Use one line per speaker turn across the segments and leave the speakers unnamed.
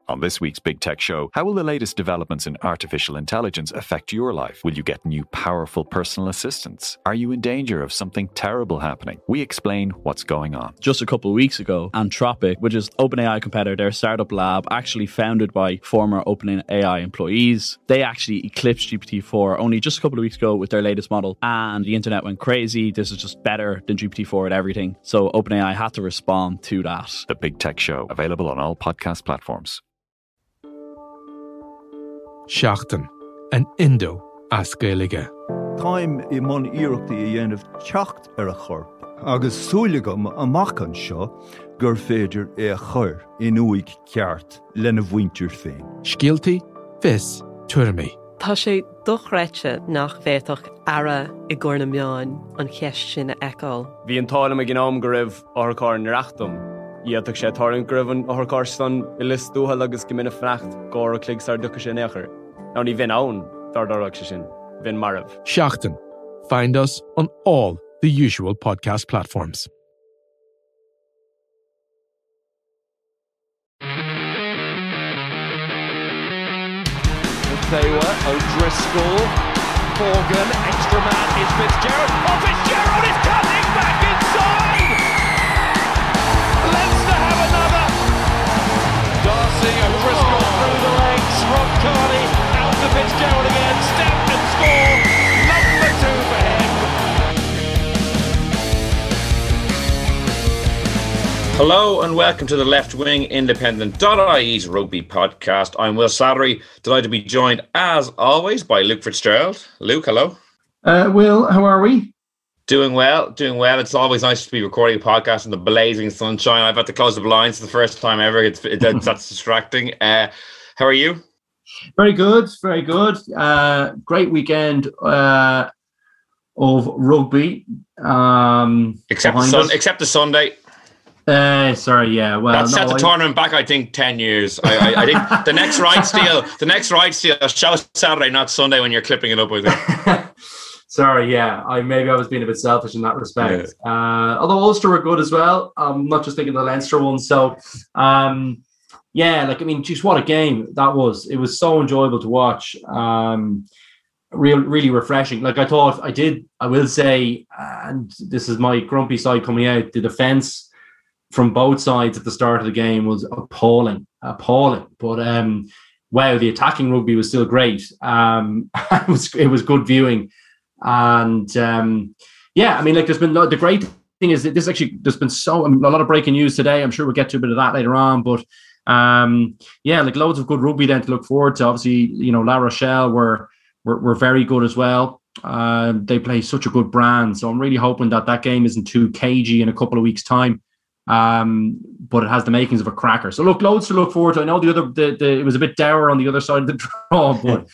On this week's Big Tech Show, how will the latest developments in artificial intelligence affect your life? Will you get new powerful personal assistants? Are you in danger of something terrible happening? We explain what's going on.
Just a couple of weeks ago, Anthropic, which is OpenAI competitor, their startup lab, actually founded by former OpenAI employees, they actually eclipsed GPT-4 only just a couple of weeks ago with their latest model, and the internet went crazy. This is just better than GPT-4 at everything. So OpenAI had to respond to that.
The Big Tech Show, available on all podcast platforms.
Seachtain, an Indo as Gaeilge.
Táim I mon iarachtaí a dhéanamh teacht ar a chorp, agus súlagam amach an seo gur féidir é a chur in uig ceart lena bhaintir féin.
Scialtaí, fis, tuirmí.
Tá sé dochreite nach bhéadach ara I gcóna meáin an cheist sin a eáil.
Bhí an tála me gnám go raibh orchár na reachtam. Iadach sé tarn gribhan orchár stan I list dúhal agus go minic freacht gár a clig sar ducha sé nechar. Now ní bhín ann dardarach sé sin. Bhín marv.
Seachtain. Find us on all the usual podcast platforms.
Thawa, O'Driscoll, Morgan, extra man is Fitzgerald. Oh, Fitzgerald is cutting back inside! Leinster have another! Darcy, O'Driscoll through the legs, Rob Carney, out to Fitzgerald again, step and score! Number 2 for him!
Hello and welcome to the Left Wing Independent.ie's rugby podcast. I'm Will Slattery, delighted to be joined as always by Luke Fitzgerald. Luke, hello.
Will, how are we?
Doing well. It's always nice to be recording a podcast in the blazing sunshine. I've had to close the blinds for the first time ever. That's distracting. How are you?
Very good. Great weekend of rugby.
Except the Sunday.
Sorry, yeah. Well,
that set the tournament back, I think, 10 years. I think the next right steal, show Saturday, not Sunday, when you're clipping it up with it.
Sorry, yeah. I was being a bit selfish in that respect. Yeah. Although Ulster were good as well. I'm not just thinking of the Leinster one. So, geez, what a game that was. It was so enjoyable to watch. Really refreshing. I will say, and this is my grumpy side coming out, the defence from both sides at the start of the game was appalling. But wow, the attacking rugby was still great. It was good viewing, and there's been the great thing is that there's been a lot of breaking news today. I'm sure we'll get to a bit of that later on, but loads of good rugby then to look forward to. Obviously, La Rochelle were very good as well. They play such a good brand, so I'm really hoping that game isn't too cagey in a couple of weeks' time. But it has the makings of a cracker. So look, loads to look forward to. I know it was a bit dour on the other side of the draw, but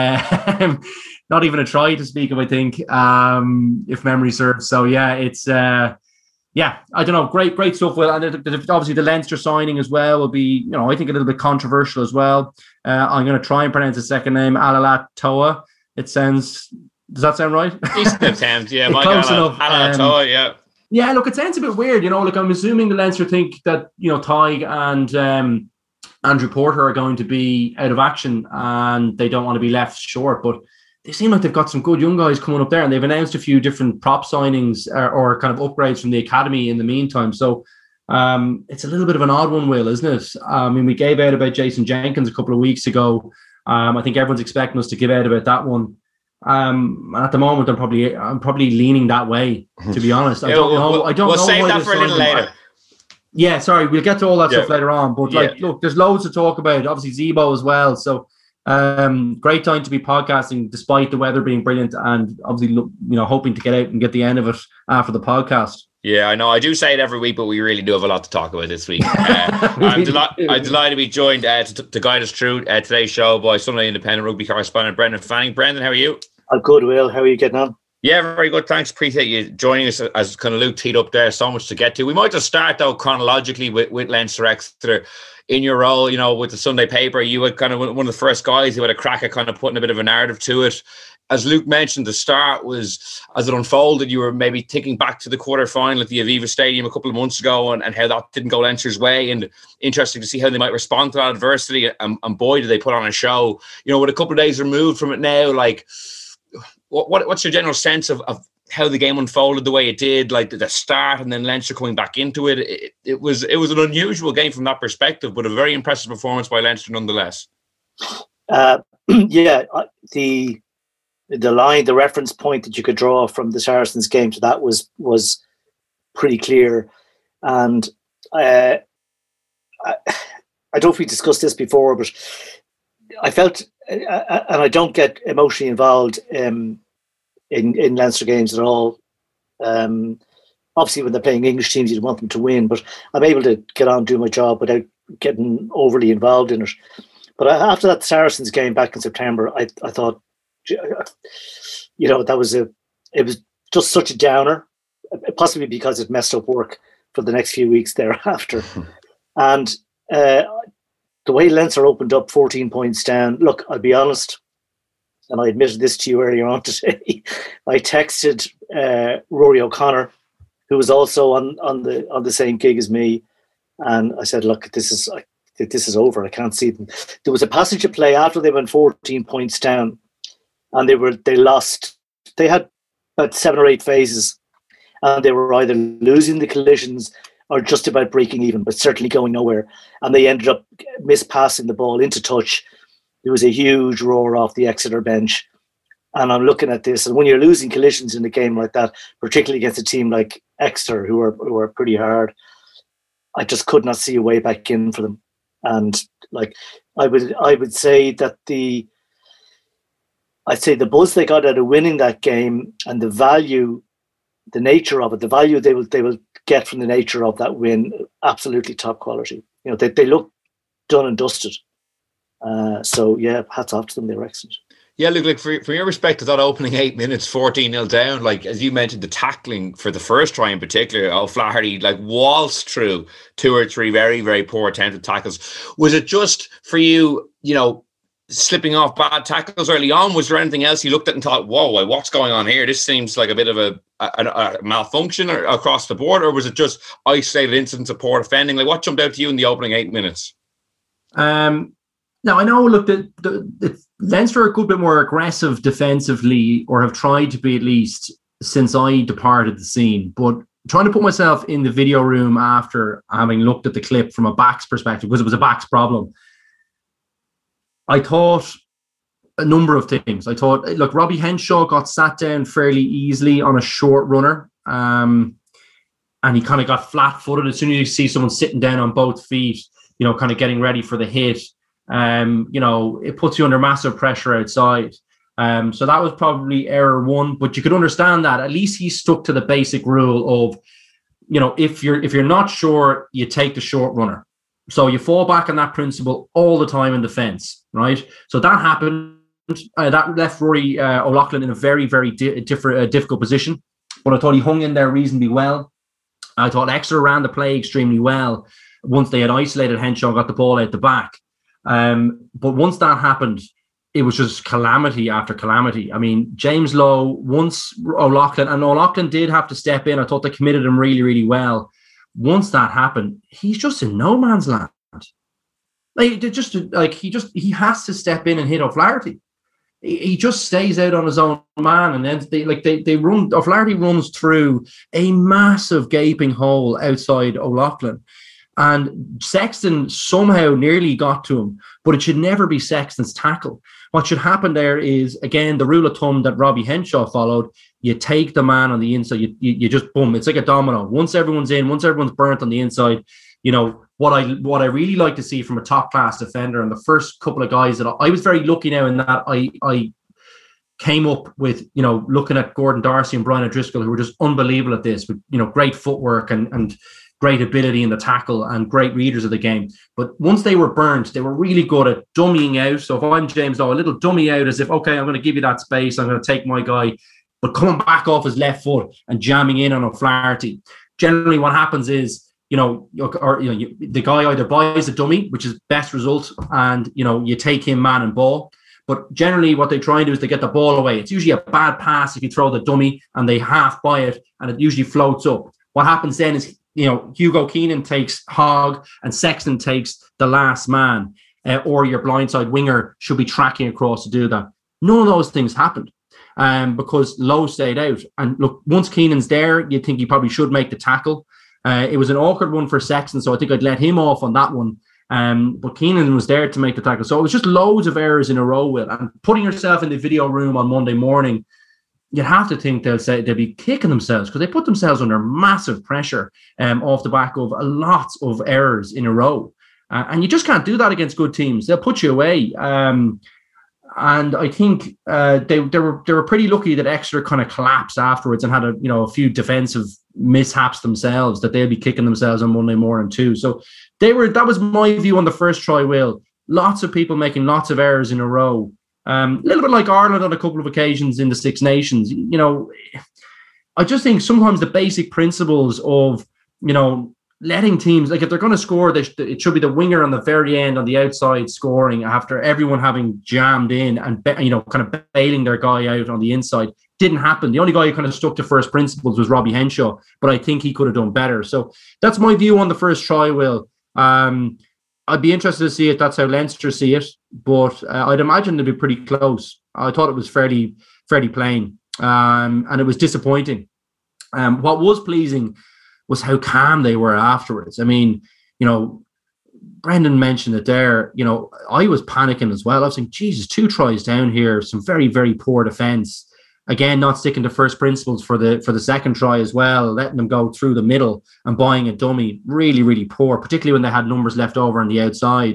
not even a try to speak of, I think, if memory serves. So yeah, it's I don't know, great stuff. Well, and obviously the Leinster signing as well will be, I think a little bit controversial as well. I'm going to try and pronounce his second name, Alalat Toa. Does that sound right?
Decent attempt, yeah.
Close enough.
Alalat Toa, yeah.
Yeah, look, it sounds a bit weird, I'm assuming the Leinster think that, Tig and Andrew Porter are going to be out of action and they don't want to be left short, but they seem like they've got some good young guys coming up there, and they've announced a few different prop signings or kind of upgrades from the academy in the meantime. So it's a little bit of an odd one, Will, isn't it? We gave out about Jason Jenkins a couple of weeks ago. I think everyone's expecting us to give out about that one. At the moment, I'm probably leaning that way, to be honest. I don't know.
We'll save that for a little later.
Yeah, sorry, we'll get to all that stuff later on. But look, there's loads to talk about. Obviously, Zebo as well. So great time to be podcasting, despite the weather being brilliant, and obviously, hoping to get out and get the end of it after the podcast.
Yeah, I know. I do say it every week, but we really do have a lot to talk about this week. I'm delighted to be joined to guide us through today's show by Sunday Independent rugby correspondent Brendan Fanning. Brendan, how are you?
I'm good, Will. How are you getting on?
Yeah, very good. Thanks. Appreciate you joining us as kind of Luke teed up there. So much to get to. We might just start, though, chronologically with Leinster Exeter. In your role, with the Sunday paper, you were kind of one of the first guys who had a crack at kind of putting a bit of a narrative to it. as Luke mentioned, the start was, as it unfolded, you were maybe thinking back to the quarter-final at the Aviva Stadium a couple of months ago and how that didn't go Leinster's way, and interesting to see how they might respond to that adversity, and boy, did they put on a show. You know, with a couple of days removed from it now, like, what's your general sense of how the game unfolded the way it did, like the start and then Leinster coming back into it? It was an unusual game from that perspective, but a very impressive performance by Leinster nonetheless. The reference point that you could draw from the Saracens game to that was pretty clear. And I don't know if we discussed this before, but I felt, and I don't get emotionally involved in Leinster games at all. Obviously, when they're playing English teams, you want them to win, but I'm able to get on and do my job without getting overly involved in it. But after that Saracens game back in September, I thought, you know, it was just such a downer, possibly because it messed up work for the next few weeks thereafter. And the way Leinster opened up 14 points down, look, I'll be honest, and I admitted this to you earlier on today, I texted Rory O'Connor, who was also on the same gig as me, and I said, look, this is over. I can't see them. There was a passage of play after they went 14 points down, and they lost. They had about 7 or 8 phases, and they were either losing the collisions or just about breaking even, but certainly going nowhere. And they ended up mispassing the ball into touch. There was a huge roar off the Exeter bench. And I'm looking at this, and when you're losing collisions in a game like that, particularly against a team like Exeter, who are pretty hard, I just could not see a way back in for them. And like I would say that the buzz they got out of winning that game and the value, the nature of it, the value they will get from the nature of that win, absolutely top quality. You know, they look done and dusted. So yeah, hats off to them. They were excellent. Yeah, look, like from your perspective, that opening 8 minutes, 14-0 down, like as you mentioned, the tackling for the first try in particular, O'Flaherty like waltzed through 2 or 3 very, very poor attempted tackles. Was it just for you, you know, slipping off bad tackles early on? Was there anything else you looked at and thought, whoa, what's going on here? This seems like a bit of a malfunction across the board, or was it just isolated incidents of poor defending? Like, what jumped out to you in the opening 8 minutes? Now, I know, look, Leinster are a good bit more aggressive defensively, or have tried to be at least, since I departed the scene. But trying to put myself in the video room after having looked at the clip from a backs perspective, because it was a backs problem, I thought a number of things. I thought, look, Robbie Henshaw got sat down fairly easily on a short runner, and he kind of got flat-footed. As soon as you see someone sitting down on both feet, you know, kind of getting ready for the hit, you know, it puts you under massive pressure outside. So that was probably error 1, but you could understand that. At least he stuck to the basic rule of, you know, if you're not sure, you take the short runner. So you fall back on that principle all the time in defence, right? So that happened. That left Rory O'Loughlin in a very, very difficult position. But I thought he hung in there reasonably well. I thought Exeter ran the play extremely well once they had isolated Henshaw and got the ball out the back. But once that happened, it was just calamity after calamity. I mean, James Lowe, once O'Loughlin did have to step in. I thought they committed him really, really well. Once that happened, he's just in no man's land. Like, he has to step in and hit O'Flaherty. He just stays out on his own man, and then they run. O'Flaherty runs through a massive gaping hole outside O'Loughlin. And Sexton somehow nearly got to him, but it should never be Sexton's tackle. What should happen there is, again, the rule of thumb that Robbie Henshaw followed: you take the man on the inside, you just boom. It's like a domino. Once everyone's in, once everyone's burnt on the inside, you know, what I really like to see from a top class defender, and the first couple of guys that I was very lucky now in that I came up with, you know, looking at Gordon Darcy and Brian O'Driscoll, who were just unbelievable at this, with, you know, great footwork and great ability in the tackle and great readers of the game. But once they were burnt, they were really good at dummying out. So if I'm James Lowe, a little dummy out as if, okay, I'm going to give you that space, I'm going to take my guy, but coming back off his left foot and jamming in on O'Flaherty. Generally what happens is, the guy either buys a dummy, which is best result, and, you know, you take him man and ball.
But generally what they try and do is they get the ball away. It's usually a bad pass if you throw the dummy and they half buy it and it usually floats up. What happens then is, Hugo Keenan takes Hogg and Sexton takes the last man, or your blindside winger should be tracking across to do that. None of those things happened because Lowe stayed out. And look, once Keenan's there, you'd think he probably should make the tackle. It was an awkward one for Sexton, so I think I'd let him off on that one. But Keenan was there to make the tackle. So it was just loads of errors in a row, Will. And putting yourself in the video room on Monday morning, you'd have to think they'll be kicking themselves because they put themselves under massive pressure off the back of lots of errors in a row. And you just can't do that against good teams. They'll put you away. And I think they were pretty lucky that Exeter kind of collapsed afterwards and had a few defensive mishaps themselves, that they'll be kicking themselves on Monday morning too. So that was my view on the first try, Will. Lots of people making lots of errors in a row. A little bit like Ireland on a couple of occasions in the Six Nations. I just think sometimes the basic principles of, letting teams, like if they're going to score, it should be the winger on the very end on the outside scoring after everyone having jammed in and, kind of bailing their guy out on the inside. Didn't happen. The only guy who kind of stuck to first principles was Robbie Henshaw, but I think he could have done better. So that's my view on the first try, Will. I'd be interested to see it. That's how Leinster see it, but I'd imagine it'd be pretty close. I thought it was fairly plain, and it was disappointing. What was pleasing was how calm they were afterwards. I mean, Brendan mentioned it there. I was panicking as well. I was saying, Jesus, 2 tries down here, some very, very poor defence. Again, not sticking to first principles for the second try as well, letting them go through the middle and buying a dummy. Really, really poor, particularly when they had numbers left over on the outside.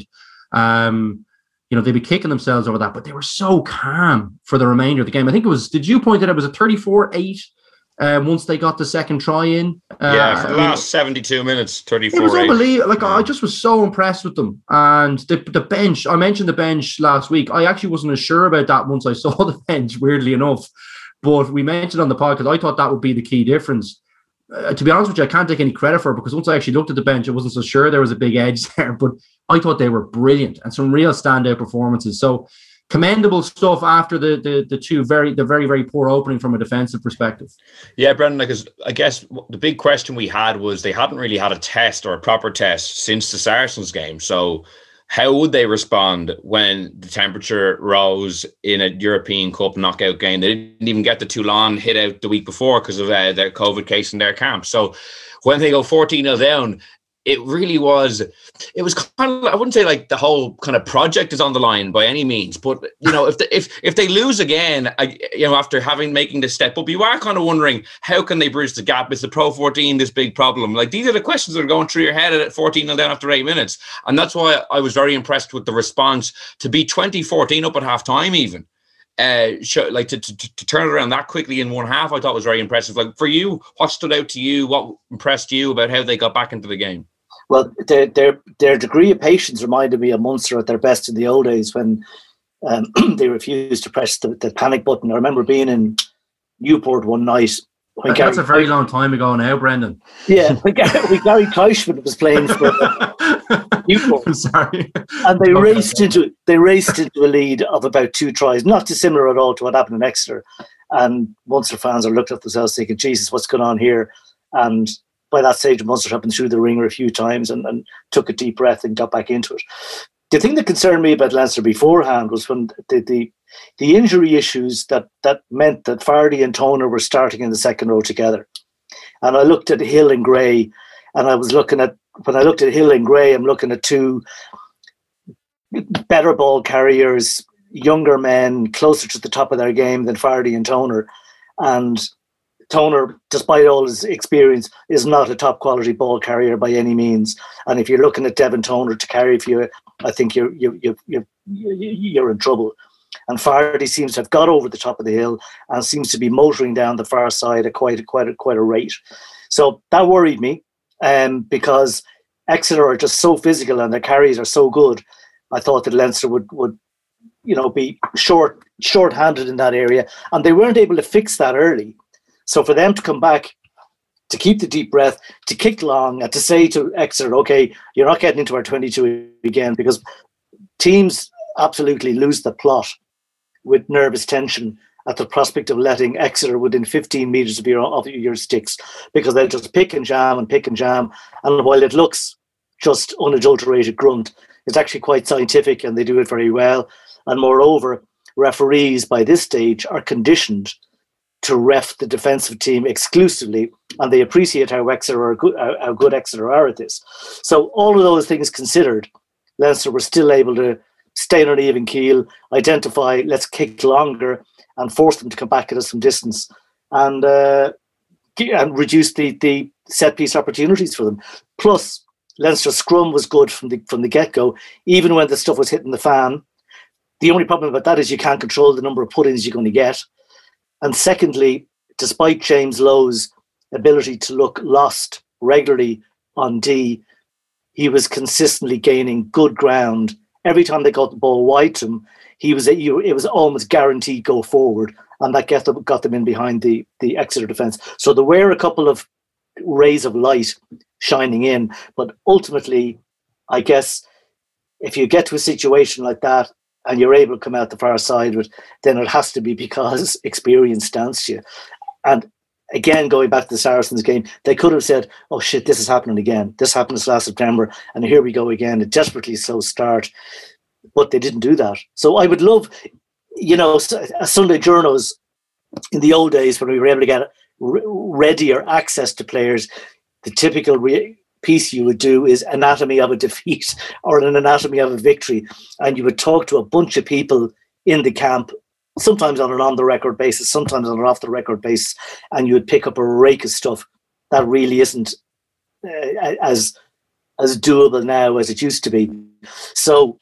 They'd be kicking themselves over that, but they were so calm for the remainder of the game. I think it was, did you point out it was a 34-8 once they got the second try in?
For the last 72 minutes, 34-8.
It was unbelievable. I just was so impressed with them. And the bench, I mentioned the bench last week. I actually wasn't as sure about that once I saw the bench, weirdly enough. But we mentioned on the podcast, I thought that would be the key difference. To be honest with you, I can't take any credit for it because once I actually looked at the bench, I wasn't so sure there was a big edge there. But I thought they were brilliant and some real standout performances. So commendable stuff after the very, very poor opening from a defensive perspective.
Yeah, Brendan, because I guess the big question we had was they hadn't really had a test or a proper test since the Saracens game. So how would they respond when the temperature rose in a European Cup knockout game? They didn't even get the Toulon hit out the week before because of their COVID case in their camp. So when they go 14-0 down, it was kind of, I wouldn't say like the whole kind of project is on the line by any means, but if they lose again, after making this step up, you are kind of wondering how can they bridge the gap? Is the Pro 14 this big problem? Like these are the questions that are going through your head at 14-0 down after 8 minutes, and that's why I was very impressed with the response to be 20-14 up at half time even. To turn it around that quickly in one half, I thought was very impressive. Like for you, what stood out to you? What impressed you about how they got back into the game?
Well, their degree of patience reminded me of Munster at their best in the old days when they refused to press the panic button. I remember being in Newport one night.
That's a very long time ago now, Brendan.
Yeah, when Gary Cashman was playing for Newport.
I'm sorry.
And they raced into a lead of about 2 tries, not dissimilar at all to what happened in Exeter. And Munster fans are looked at themselves thinking, Jesus, what's going on here? And by that stage, Munster had been through the ringer a few times and took a deep breath and got back into it. The thing that concerned me about Leinster beforehand was when the injury issues that meant that Fardy and Toner were starting in the second row together. And I looked at Hill and Gray, and when I looked at Hill and Gray, I'm looking at 2 better ball carriers, younger men, closer to the top of their game than Fardy and Toner. And Toner, despite all his experience, is not a top quality ball carrier by any means. And if you're looking at Devin Toner to carry for you, I think you're in trouble. And Fardy seems to have got over the top of the hill and seems to be motoring down the far side at quite a rate. So that worried me, because Exeter are just so physical and their carries are so good. I thought that Leinster would be short-handed in that area, and they weren't able to fix that early. So for them to come back, to keep the deep breath, to kick long, and to say to Exeter, okay, you're not getting into our 22 again, because teams absolutely lose the plot with nervous tension at the prospect of letting Exeter within 15 metres of your sticks, because they'll just pick and jam. And while it looks just unadulterated grunt, it's actually quite scientific, and they do it very well. And moreover, referees by this stage are conditioned to ref the defensive team exclusively, and they appreciate how good Exeter are at this. So all of those things considered, Leinster were still able to stay on an even keel, identify, let's kick longer, and force them to come back at us from distance, and reduce the set piece opportunities for them. Plus, Leinster's scrum was good from the get-go, even when the stuff was hitting the fan. The only problem about that is you can't control the number of put-ins you're going to get. And secondly, despite James Lowe's ability to look lost regularly on D, he was consistently gaining good ground. Every time they got the ball wide to him, it was almost guaranteed go forward, and that got them in behind the Exeter defence. So there were a couple of rays of light shining in, but ultimately, I guess, if you get to a situation like that and you're able to come out the far side of it, then it has to be because experience stands to you. And again, going back to the Saracens game, they could have said, oh shit, this is happening again. This happened this last September, and here we go again, a desperately slow start. But they didn't do that. So I would love, a Sunday journos in the old days when we were able to get readier access to players, the typical piece you would do is anatomy of a defeat or an anatomy of a victory. And you would talk to a bunch of people in the camp, sometimes on an on-the-record basis, sometimes on an off-the-record basis, and you would pick up a rake of stuff that really isn't as doable now as it used to be. So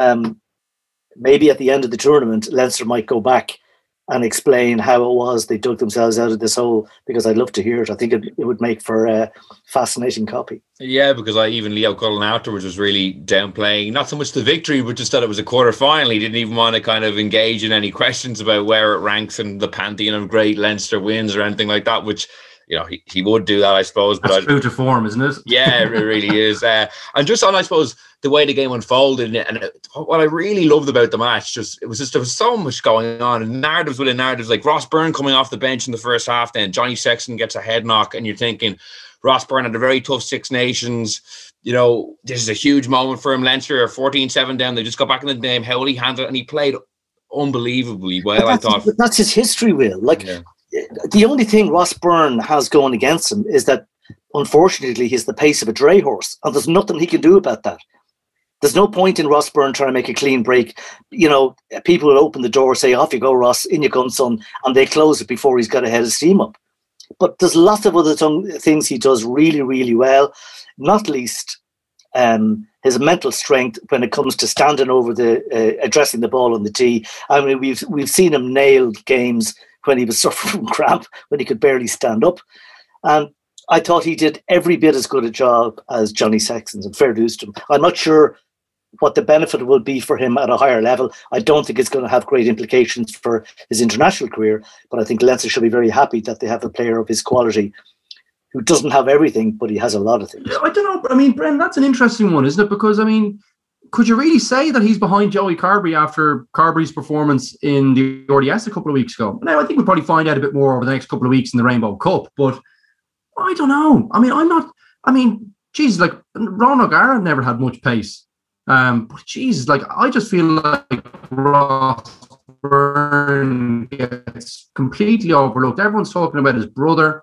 maybe at the end of the tournament, Leinster might go back and explain how it was they dug themselves out of this hole, because I'd love to hear it. I think it would make for a fascinating copy.
Yeah, because even Leo Cullen afterwards was really downplaying, not so much the victory, but just that it was a quarter-final. He didn't even want to kind of engage in any questions about where it ranks in the pantheon of great Leinster wins or anything like that, which, he would do that, I suppose.
That's true to form, isn't it?
Yeah, it really is. And just on, I suppose, the way the game unfolded, and what I really loved about the match, there was so much going on, and narratives within narratives, like Ross Byrne coming off the bench in the first half, then Johnny Sexton gets a head knock, and you're thinking, Ross Byrne had a very tough Six Nations, this is a huge moment for him. Leinster are 14-7 down, they just got back in the game, how will he handle it? And he played unbelievably well, I thought.
That's his history, Will. The only thing Ross Byrne has going against him is that, unfortunately, he's the pace of a dray horse, and there's nothing he can do about that. There's no point in Ross Byrne trying to make a clean break. People will open the door, say, off you go, Ross, in you come, son, and they close it before he's got a head of steam up. But there's lots of other things he does really, really well, not least his mental strength when it comes to standing over addressing the ball on the tee. I mean, we've seen him nail games when he was suffering from cramp, when he could barely stand up. And I thought he did every bit as good a job as Johnny Sexton, and fair dues to him. I'm not sure what the benefit will be for him at a higher level. I don't think it's going to have great implications for his international career, but I think Leinster should be very happy that they have a player of his quality who doesn't have everything, but he has a lot of things.
I don't know. I mean, Bren, that's an interesting one, isn't it? Because, I mean, could you really say that he's behind Joey Carbery after Carbery's performance in the RDS a couple of weeks ago? Now, I think we'll probably find out a bit more over the next couple of weeks in the Rainbow Cup, but I don't know. Geez, like Ron O'Gara never had much pace. But geez, I just feel like Ross Byrne gets completely overlooked. Everyone's talking about his brother.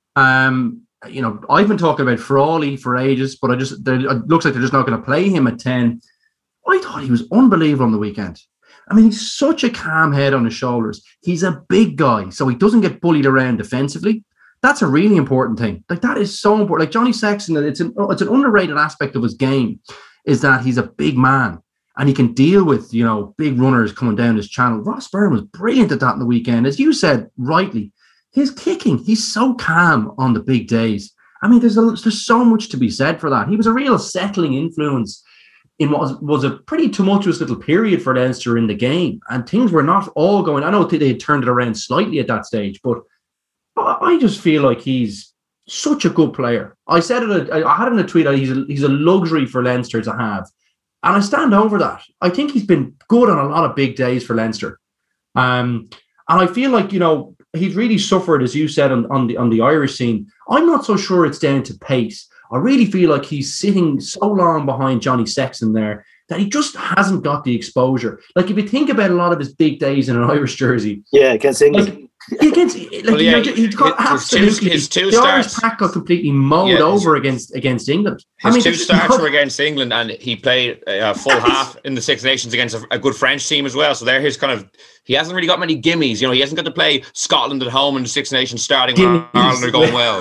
I've been talking about Frawley for ages, but it looks like they're just not going to play him at 10. I thought he was unbelievable on the weekend. I mean, he's such a calm head on his shoulders. He's a big guy, so he doesn't get bullied around defensively. That's a really important thing. That is so important. Like Johnny Sexton, it's an underrated aspect of his game, is that he's a big man and he can deal with, big runners coming down his channel. Ross Byrne was brilliant at that in the weekend. As you said rightly, his kicking, he's so calm on the big days. I mean, there's so much to be said for that. He was a real settling influence in what was a pretty tumultuous little period for Leinster in the game. And things were not all going. I know they had turned it around slightly at that stage, but I just feel like he's such a good player. I said it. I had it in a tweet. He's a luxury for Leinster to have, and I stand over that. I think he's been good on a lot of big days for Leinster, And I feel like, he's really suffered, as you said, on the Irish scene. I'm not so sure it's down to pace. I really feel like he's sitting so long behind Johnny Sexton there that he just hasn't got the exposure. Like, if you think about a lot of his big days in an Irish jersey.
Yeah, against England.
He got absolutely his two the Irish pack got completely mowed over against England.
His two starts were against England, and he played a full half in the Six Nations against a good French team as well. So there, he hasn't really got many gimmies. He hasn't got to play Scotland at home in the Six Nations starting when Ireland are going well.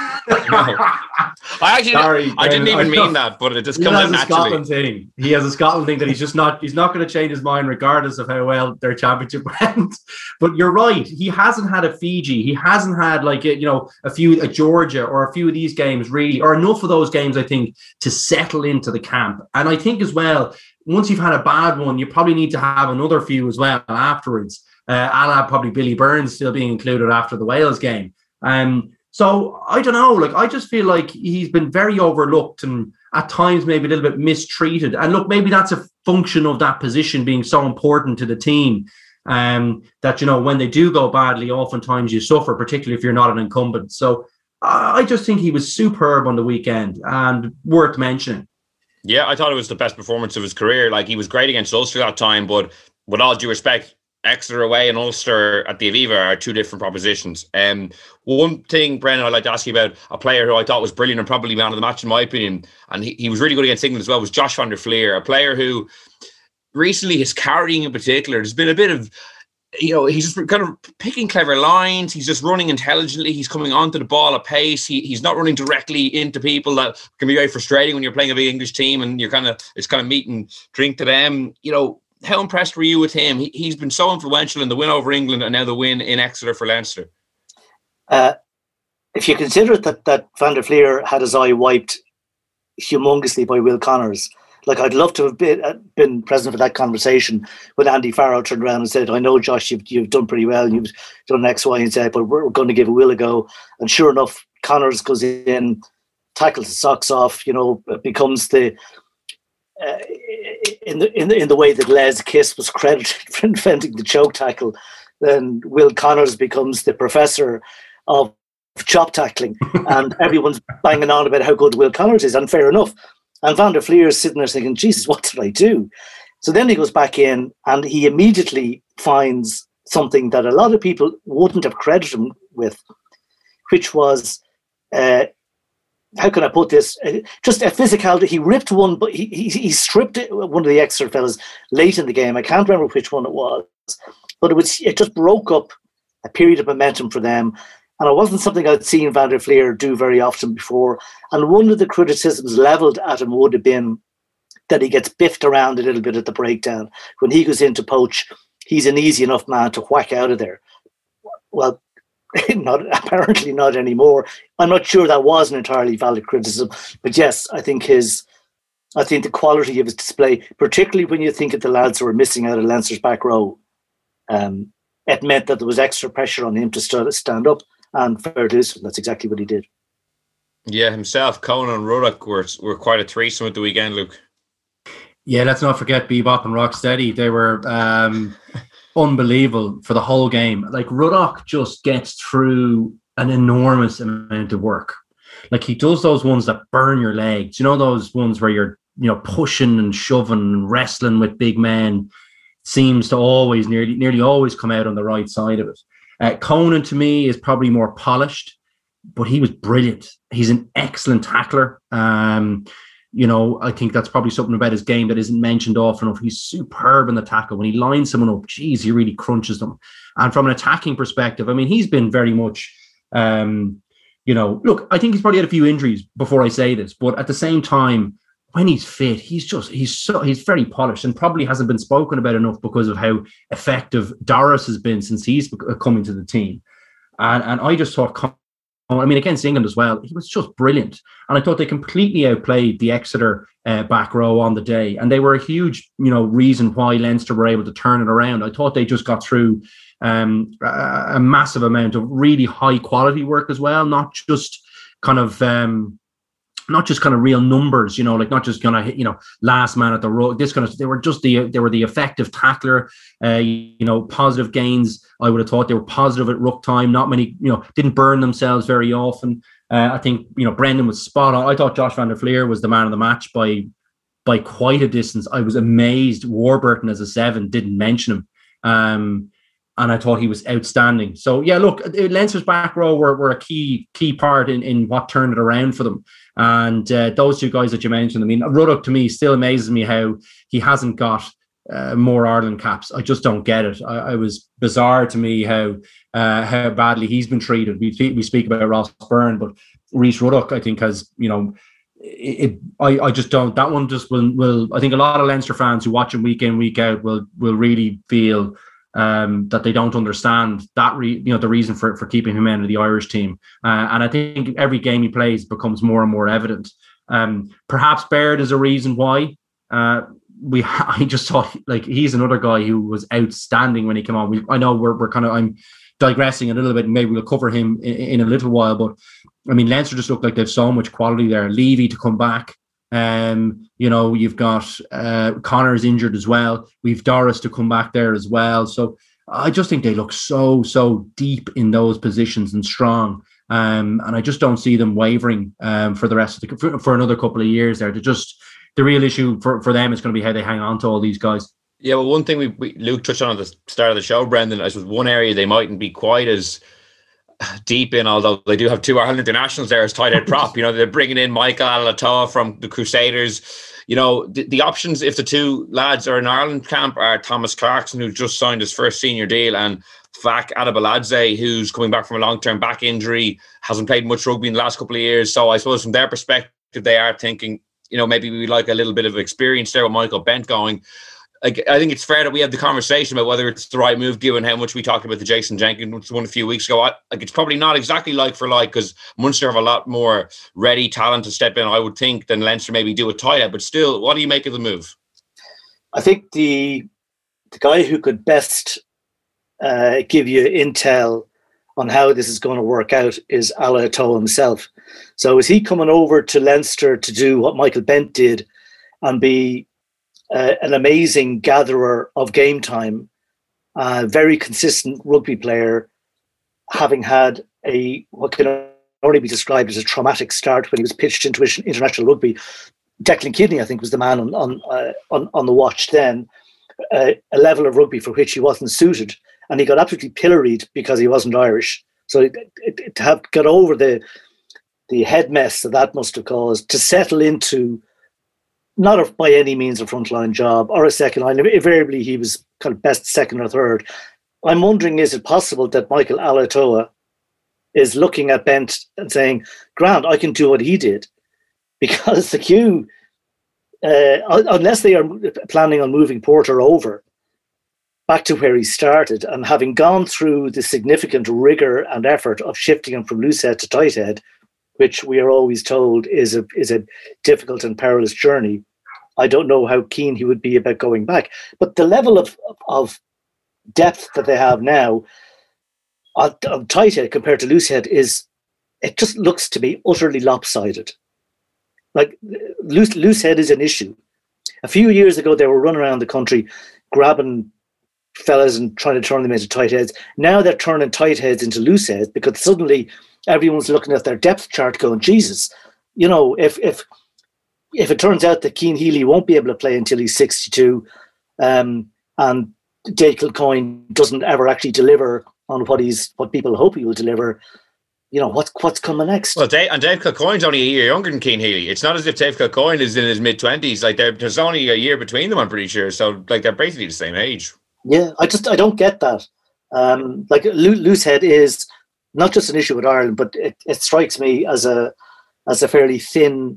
I didn't even mean that, but it just comes out naturally.
He has a Scotland thing that he's not going to change his mind regardless of how well their championship went. But you're right, he hasn't had a Fiji, he hasn't had a Georgia or a few of these games really, or enough of those games I think to settle into the camp. And I think as well, once you've had a bad one, you probably need to have another few as well afterwards. A la probably Billy Burns still being included after the Wales game. So I don't know, I just feel like he's been very overlooked and at times maybe a little bit mistreated. And look, maybe that's a function of that position being so important to the team, that, when they do go badly, oftentimes you suffer, particularly if you're not an incumbent. So I just think he was superb on the weekend and worth mentioning.
Yeah, I thought it was the best performance of his career. He was great against Ulster that time, but with all due respect, Exeter away and Ulster at the Aviva are two different propositions. One thing, Brendan, I'd like to ask you about a player who I thought was brilliant and probably man of the match in my opinion, and he was really good against England as well, was Josh van der Flier, a player who recently, his carrying in particular, there's been a bit of, he's just kind of picking clever lines. He's just running intelligently. He's coming onto the ball at pace. He's not running directly into people. That can be very frustrating when you're playing a big English team and it's kind of meat and drink to them. How impressed were you with him? He's been so influential in the win over England and now the win in Exeter for Leinster.
If you consider that Van der Flier had his eye wiped humongously by Will Connors, I'd love to have been present for that conversation when Andy Farrow turned around and said, I know, Josh, you've done pretty well and you've done X, Y, and Z, but we're going to give Will a go. And sure enough, Connors goes in, tackles the socks off, becomes the... in the way that Les Kiss was credited for inventing the choke tackle, then Will Connors becomes the professor of chop tackling, and everyone's banging on about how good Will Connors is, and fair enough. And Van der Flier is sitting there thinking, Jesus, what did I do? So then he goes back in and he immediately finds something that a lot of people wouldn't have credited him with, which was how can I put this? Just a physicality. He ripped one, but he stripped one of the Exeter fellas late in the game. I can't remember which one it was, but it just broke up a period of momentum for them. And it wasn't something I'd seen Van der Flier do very often before. And one of the criticisms levelled at him would have been that he gets biffed around a little bit at the breakdown. When he goes into poach, he's an easy enough man to whack out of there. Well, apparently not anymore. I'm not sure that was an entirely valid criticism, but yes, I think the quality of his display, particularly when you think of the lads who were missing out of Leinster's back row, it meant that there was extra pressure on him to stand up, and fair to him, that's exactly what he did.
Yeah, himself, Conan and Ruddock were quite a threesome at the weekend, Luke.
Yeah, let's not forget Bebop and Rocksteady. They were unbelievable for the whole game. Ruddock just gets through an enormous amount of work. He does those ones that burn your legs. Those ones where you're pushing and shoving and wrestling with big men. Seems to always nearly always come out on the right side of it. Conan to me is probably more polished, but he was brilliant. He's an excellent tackler. I think that's probably something about his game that isn't mentioned often enough. He's superb in the tackle. When he lines someone up, he really crunches them. And from an attacking perspective, he's been very much, look, I think he's probably had a few injuries before I say this, but at the same time, when he's fit, he's very polished and probably hasn't been spoken about enough because of how effective Doris has been since he's coming to the team. And I just thought, against England as well, he was just brilliant. And I thought they completely outplayed the Exeter back row on the day. And they were a huge, reason why Leinster were able to turn it around. I thought they just got through a massive amount of really high quality work as well, not just kind of not just kind of real numbers, like not just kind of last man at the road. They were the effective tackler, positive gains. I would have thought they were positive at ruck time. Not many, didn't burn themselves very often. I think Brendan was spot on. I thought Josh van der Fleer was the man of the match by quite a distance. I was amazed Warburton as a 7 didn't mention him. And I thought he was outstanding. So, yeah, look, Leinster's back row were a key part in what turned it around for them. And those two guys that you mentioned, I mean, Ruddock to me still amazes me how he hasn't got more Ireland caps. I just don't get it. I was bizarre to me how badly he's been treated. We speak about Ross Byrne, but Rhys Ruddock, I think, has, I just don't. That one just will. I think a lot of Leinster fans who watch him week in, week out will really feel that they don't understand that the reason for keeping him out of the Irish team, and I think every game he plays becomes more and more evident. Perhaps Baird is a reason why. I just thought he's another guy who was outstanding when he came on. I know we're kind of, I'm digressing a little bit. Maybe we'll cover him in a little while, but I mean Leinster just look like they've so much quality there. Levy to come back. You've got Connor's injured as well. We've Doris to come back there as well. So I just think they look so deep in those positions and strong. And I just don't see them wavering for the rest of for another couple of years there. The real issue for them is going to be how they hang on to all these guys.
Yeah, well, one thing Luke touched on at the start of the show, Brendan, I suppose one area they mightn't be quite as deep in, although they do have 2 Ireland internationals there as tight end prop. They're bringing in Michael Alatoa from the Crusaders. The options, if the two lads are in Ireland camp, are Thomas Clarkson, who just signed his first senior deal, and Fak Adabaladze, who's coming back from a long-term back injury, hasn't played much rugby in the last couple of years. So I suppose from their perspective, they are thinking, maybe we like a little bit of experience there with Michael Bent going. I think it's fair that we have the conversation about whether it's the right move, given how much we talked about the Jason Jenkins one a few weeks ago. It's probably not exactly like for like, because Munster have a lot more ready talent to step in, I would think, than Leinster maybe do a tight end. But still, what do you make of the move?
I think the guy who could best give you intel on how this is going to work out is Alatoa himself. So is he coming over to Leinster to do what Michael Bent did and be an amazing gatherer of game time, very consistent rugby player, having had what can only be described as a traumatic start when he was pitched into international rugby? Declan Kidney, I think, was the man on the watch then, a level of rugby for which he wasn't suited, and he got absolutely pilloried because he wasn't Irish. So to have got over the head mess that must have caused, to settle into not by any means a frontline job or a second line. Invariably, he was kind of best second or third. I'm wondering, is it possible that Michael Alatoa is looking at Bent and saying, Grant, I can do what he did? Because the Q, unless they are planning on moving Porter over back to where he started, and having gone through the significant rigour and effort of shifting him from loosehead to tighthead, which we are always told is a difficult and perilous journey, I don't know how keen he would be about going back. But the level of depth that they have now on tighthead compared to loosehead it just looks to be utterly lopsided. Like loosehead is an issue. A few years ago, they were running around the country grabbing fellas and trying to turn them into tight heads. Now they're turning tight heads into loose heads because suddenly everyone's looking at their depth chart going, Jesus, if it turns out that Cian Healy won't be able to play until he's 62, and Dave Kilcoyne doesn't ever actually deliver on what people hope he will deliver, what's coming next?
Well, Dave Kilcoyne's only a year younger than Cian Healy. It's not as if Dave Kilcoyne is in his mid-20s. Like, there's only a year between them, I'm pretty sure. So, they're basically the same age.
Yeah, I don't get that. Loosehead is not just an issue with Ireland, but it strikes me as a fairly thin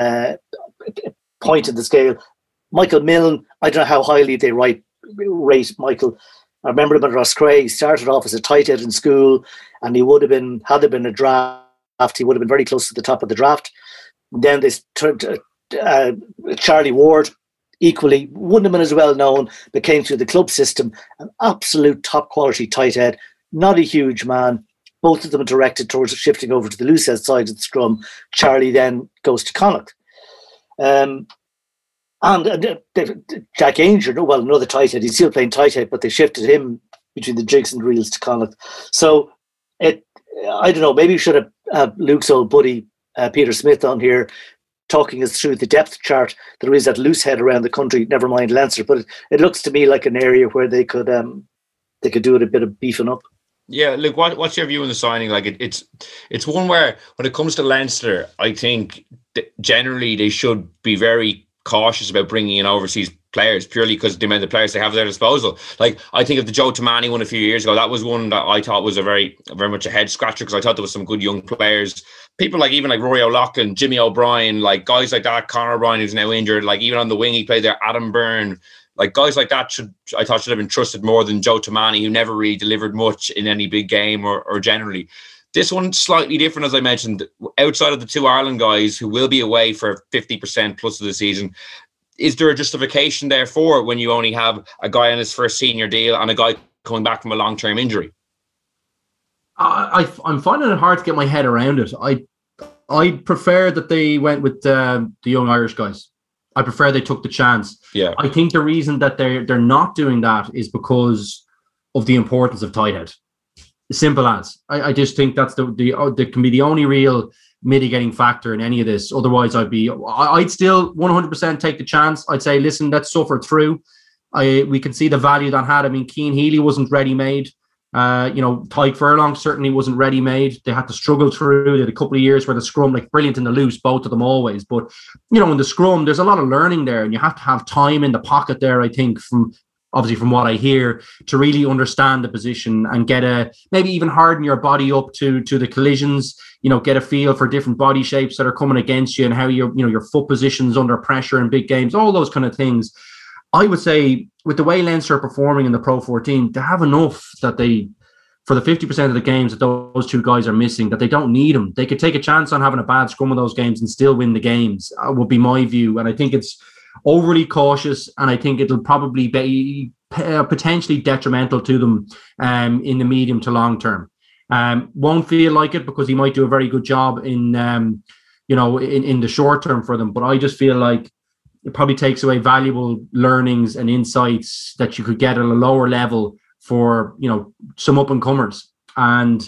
point in the scale. Michael Milne, I don't know how highly they rate Michael. I remember him at Roscrea. He started off as a tight head in school, and he would have been, had there been a draft, he would have been very close to the top of the draft. Then they turned Charlie Ward, equally, wouldn't have been as well known, but came through the club system, an absolute top quality tight head, not a huge man, both of them are directed towards shifting over to the loose head side of the scrum. Charlie then goes to Connacht. And Jack Ainger, well, another tight head, he's still playing tight head, but they shifted him between the jigs and reels to Connacht. So I don't know, maybe we should have Luke's old buddy Peter Smith on here talking us through the depth chart there is at loose head around the country, never mind Leinster. But it looks to me like an area where they could do it a bit of beefing up.
Yeah, look, what's your view on the signing? Like, it's one where, when it comes to Leinster, I think generally they should be very cautious about bringing in overseas players purely because the amount of players they have at their disposal. Like, I think of the Joe Tamani one a few years ago, that was one that I thought was a very much a head scratcher because I thought there was some good young players. People like even like Rory O'Loughlin, Jimmy O'Brien, like guys like that, Conor O'Brien who's now injured, like even on the wing he played there, Adam Byrne. Like guys like that should have been trusted more than Joe Tamani, who never really delivered much in any big game or generally. This one's slightly different, as I mentioned. Outside of the two Ireland guys who will be away for 50% plus of the season, is there a justification there for it when you only have a guy on his first senior deal and a guy coming back from a long-term injury?
I'm finding it hard to get my head around it. I prefer that they went with the young Irish guys. I prefer they took the chance.
Yeah.
I think the reason that they're not doing that is because of the importance of tight head. Simple as. I just think that's that can be the only real mitigating factor in any of this. Otherwise, I'd still 100% take the chance. I'd say, listen, let's suffer through. We can see the value that had. I mean, Cian Healy wasn't ready-made. Tadhg Furlong certainly wasn't ready-made. They had to struggle through. They had a couple of years where the scrum, like brilliant in the loose, both of them always. But, in the scrum, there's a lot of learning there and you have to have time in the pocket there, I think, from what I hear, to really understand the position and get maybe even harden your body up to the collisions, get a feel for different body shapes that are coming against you and how your foot positions under pressure in big games, all those kind of things. I would say with the way Leinster are performing in the Pro 14, they have enough that for the 50% of the games that those two guys are missing, that they don't need them. They could take a chance on having a bad scrum of those games and still win the games, would be my view. And I think it's overly cautious, and I think it'll probably be potentially detrimental to them in the medium to long term. Won't feel like it because he might do a very good job in the short term for them. But I just feel like it probably takes away valuable learnings and insights that you could get at a lower level for, some up and comers. And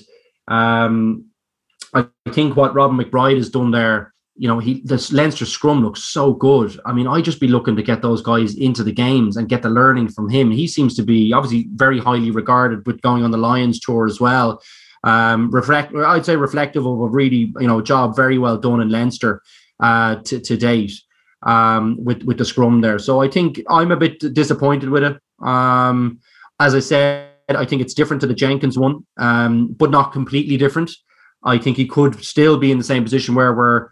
I think what Robin McBride has done there, this Leinster scrum looks so good. I mean, I'd just be looking to get those guys into the games and get the learning from him. He seems to be obviously very highly regarded with going on the Lions tour as well. I'd say reflective of a really, job very well done in Leinster to date. With the scrum there. So I think I'm a bit disappointed with it. As I said, I think it's different to the Jenkins one, but not completely different. I think he could still be in the same position where we're,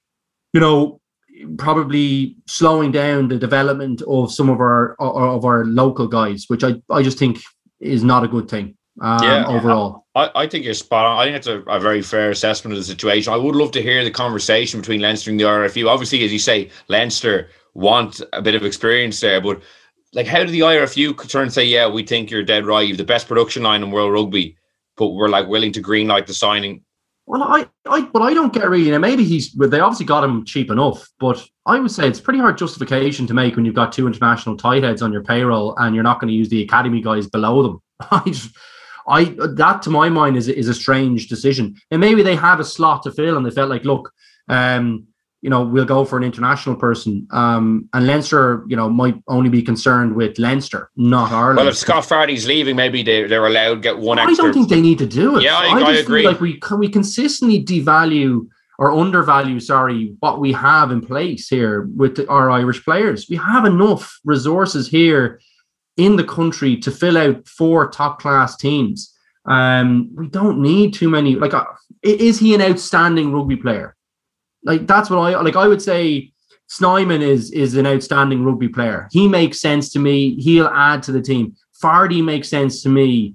probably slowing down the development of some of our local guys, which I just think is not a good thing. Overall.
I think you're spot on. I think it's a very fair assessment of the situation. I would love to hear the conversation between Leinster and the IRFU. Obviously, as you say, Leinster want a bit of experience there, but like, how do the IRFU turn and say, yeah, we think you're dead right, you've the best production line in World Rugby, but we're like willing to greenlight the signing?
Well, I don't get really. Maybe they obviously got him cheap enough, but I would say it's pretty hard justification to make when you've got two international tight heads on your payroll and you're not going to use the academy guys below them. That to my mind is a strange decision. And maybe they had a slot to fill and they felt like, look, we'll go for an international person. And Leinster, might only be concerned with Leinster, not Ireland.
Well, if Scott Fardy's leaving, maybe they're allowed to get one extra.
I don't think they need to do it.
Yeah, I agree.
Feel like we consistently devalue or undervalue, what we have in place here with our Irish players. We have enough resources here in the country to fill out 4 top-class teams. We don't need too many. Like, is he an outstanding rugby player? Like, that's what I would say. Snyman is an outstanding rugby player. He makes sense to me. He'll add to the team. Fardy makes sense to me.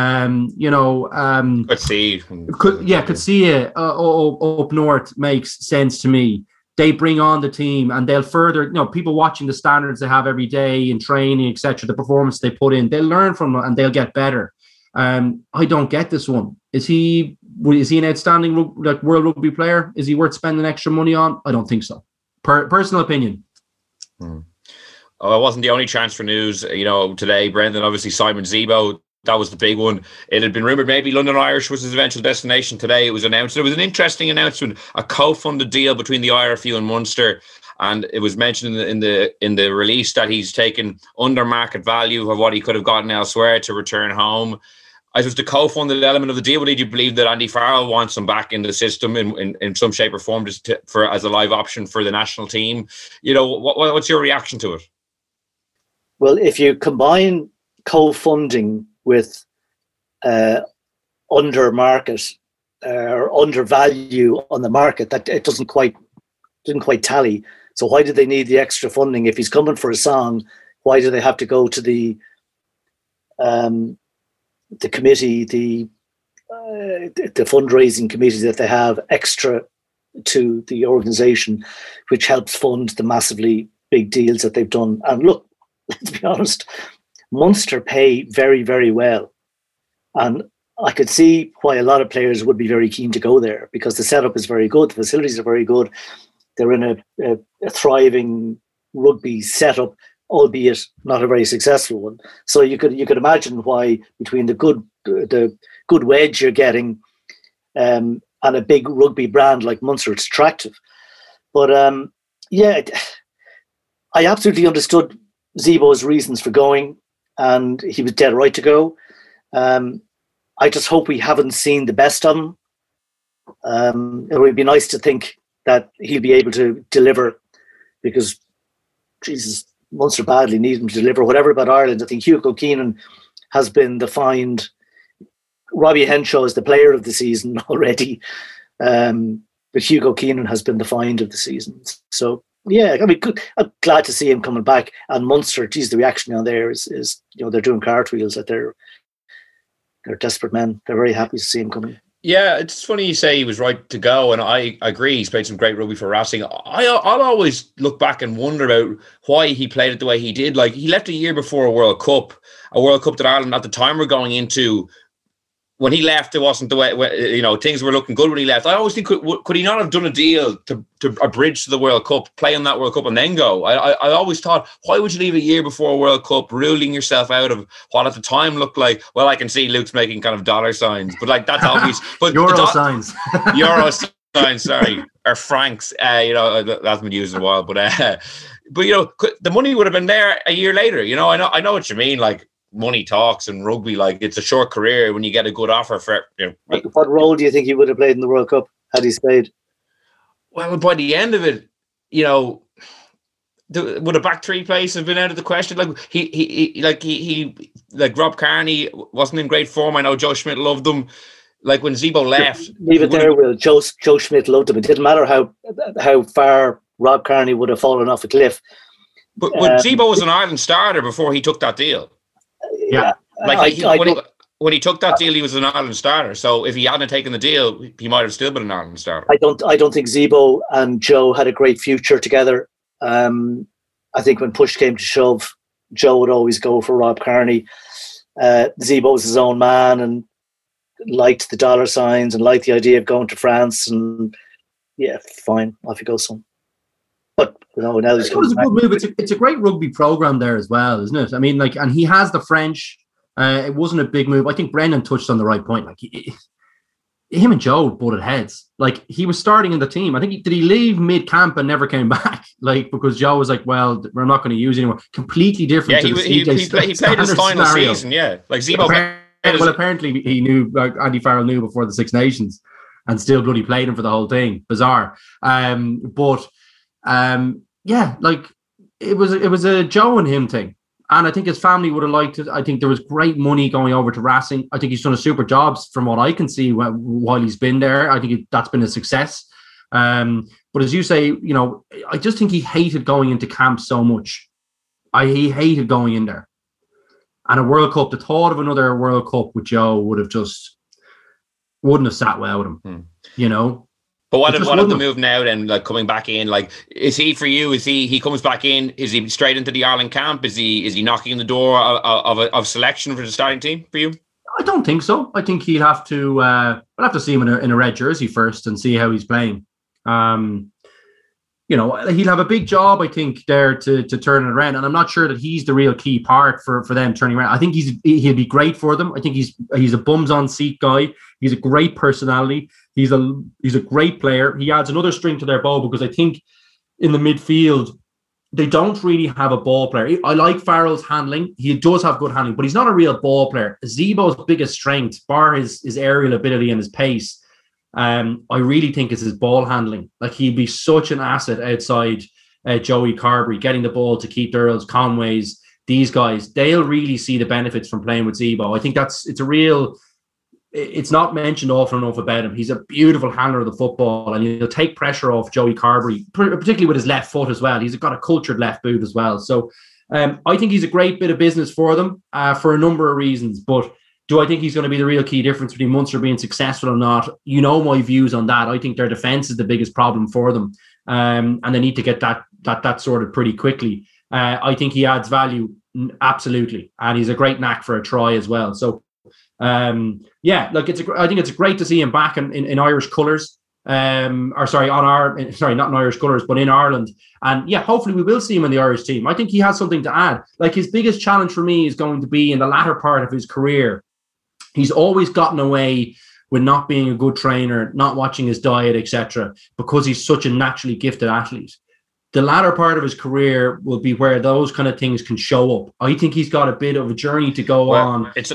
Coetzee up north makes sense to me. They bring on the team and they'll further, people watching the standards they have every day in training, etc., the performance they put in, they'll learn from it and they'll get better. I don't get this one. Is he an outstanding world rugby player? Is he worth spending extra money on? I don't think so. Personal opinion.
Oh, it wasn't the only transfer news, today, Brendan. Obviously, Simon Zebo, that was the big one. It had been rumoured maybe London Irish was his eventual destination. Today it was announced. It was an interesting announcement, a co-funded deal between the IRFU and Munster. And it was mentioned in the release that he's taken under market value of what he could have gotten elsewhere to return home. I suppose the co-funded element of the deal, did you believe that Andy Farrell wants him back in the system in some shape or form as a live option for the national team? What's your reaction to it?
Well, if you combine co-funding with under market or under value on the market, that it didn't quite tally. So why did they need the extra funding? If he's coming for a song, why do they have to go to the committee, the fundraising committee that they have extra to the organisation, which helps fund the massively big deals that they've done? And look, let's be honest, Munster pay very, very well. And I could see why a lot of players would be very keen to go there, because the setup is very good, the facilities are very good. They're in a thriving rugby setup, albeit not a very successful one. So you could imagine why, between the good wedge you're getting and a big rugby brand like Munster, it's attractive. But I absolutely understood Zebo's reasons for going, and he was dead right to go. I just hope we haven't seen the best of him. It would be nice to think that he'll be able to deliver, because, Jesus, Munster badly need him to deliver. Whatever about Ireland, I think Hugo Keenan has been defined. Robbie Henshaw is the player of the season already, but Hugo Keenan has been the find of the season. So, yeah, I mean, I'm glad to see him coming back. And Munster, geez, the reaction down there is they're doing cartwheels, that they're desperate men. They're very happy to see him coming.
Yeah, it's funny you say he was right to go, and I agree. He's played some great rugby for Racing. I'll always look back and wonder about why he played it the way he did. Like, he left a year before a World Cup that Ireland at the time were going into. When he left, it wasn't the way, things were looking good when he left. I always think, could he not have done a deal to a bridge to the World Cup, play in that World Cup and then go? I always thought, why would you leave a year before a World Cup, ruling yourself out of what at the time looked like, well, I can see Luke's making kind of dollar signs, but like that's obvious. But
Euro signs.
Euro signs, sorry. Or francs, that's been used in a while. But the money would have been there a year later. I know what you mean, like, money talks and rugby, like, it's a short career when you get a good offer for
What role do you think he would have played in the World Cup had he stayed?
Well, by the end of it, would a back three place have been out of the question? Like, he Rob Kearney wasn't in great form. I know Joe Schmidt loved him. Like, when Zebo left,
leave it there, Will. Joe Schmidt loved him. It didn't matter how far Rob Kearney would have fallen off a cliff.
But Zebo was an Ireland starter before he took that deal.
Yeah,
when he took that deal, he was an Ireland starter. So if he hadn't taken the deal, he might have still been an Ireland starter.
I don't think Zebo and Joe had a great future together. I think when push came to shove, Joe would always go for Rob Kearney. Zebo was his own man and liked the dollar signs and liked the idea of going to France. And yeah, fine, off he goes. But now he's coming back.
It's a great rugby program there as well, isn't it? I mean, like, and he has the French. It wasn't a big move. I think Brendan touched on the right point. Like, him and Joe butted heads. Like, he was starting in the team. I think did he leave mid camp and never came back? Like, because Joe was like, "Well, we're not going to use anymore." Completely different.
Yeah, he played his final scenario. Season. Yeah, like Zebo.
Apparently he knew. Andy Farrell knew before the Six Nations, and still bloody played him for the whole thing. Bizarre. Yeah, like, it was a Joe and him thing, and I think his family would have liked it. I think there was great money going over to Racing. I think he's done a super job from what I can see while he's been there. I think that's been a success. But as you say, I just think he hated going into camp so much. He hated going in there, and a World Cup. The thought of another World Cup with Joe wouldn't have sat well with him.
But what of the move now then, like, coming back in? Like, is he for you? Is he comes back in? Is he straight into the Ireland camp? Is he knocking on the door of selection for the starting team for you?
I don't think so. I think he'll have to. We'll have to see him in a red jersey first and see how he's playing. You know, he'll have a big job, I think, there to turn it around. And I'm not sure that he's the real key part for them turning around. I think he'll be great for them. I think he's a bums on seat guy. He's a great personality. He's a great player. He adds another string to their bow because I think in the midfield they don't really have a ball player. I like Farrell's handling. He does have good handling, but he's not a real ball player. Zebo's biggest strength, bar his aerial ability and his pace, I really think is his ball handling. Like, he'd be such an asset outside Joey Carberry, getting the ball to Keith Earls, Conways, these guys. They'll really see the benefits from playing with Zebo. I think it's not mentioned often enough about him. He's a beautiful handler of the football, and he'll take pressure off Joey Carberry, particularly with his left foot as well. He's got a cultured left boot as well. So I think he's a great bit of business for them for a number of reasons. But do I think he's going to be the real key difference between Munster being successful or not? You know my views on that. I think their defence is the biggest problem for them, and they need to get that sorted pretty quickly. I think he adds value, absolutely, and he's a great knack for a try as well. So I think it's great to see him back in Irish colours. Not in Irish colours, but in Ireland. And yeah, hopefully we will see him in the Irish team. I think he has something to add. Like, his biggest challenge for me is going to be in the latter part of his career. He's always gotten away with not being a good trainer, not watching his diet, etc., because he's such a naturally gifted athlete. The latter part of his career will be where those kind of things can show up. I think he's got a bit of a journey to go on.
It's